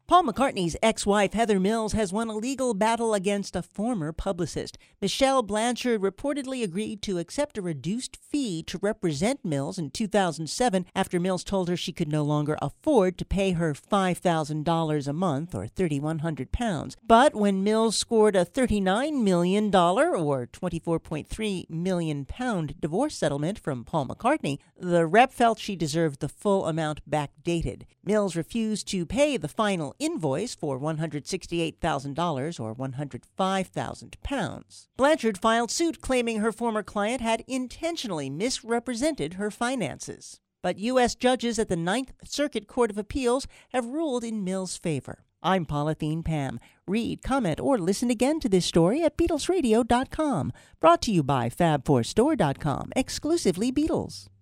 Paul McCartney's ex-wife Heather Mills has won a legal battle against a former publicist. Michelle Blanchard reportedly agreed to accept a reduced fee to represent Mills in 2007 after Mills told her she could no longer afford to pay her $5,000 a month or £3,100. But when Mills scored a $39 million or £24.3 million divorce settlement from Paul McCartney, the rep felt she deserved the full amount backdated. Mills refused to pay the final invoice for $168,000 or £105,000. Blanchard filed suit claiming her former client had intentionally misrepresented her finances. But U.S. judges at the Ninth Circuit Court of Appeals have ruled in Mills' favor. I'm Polythene Pam. Read, comment, or listen again to this story at BeatlesRadio.com. Brought to you by FabForStore.com, exclusively Beatles.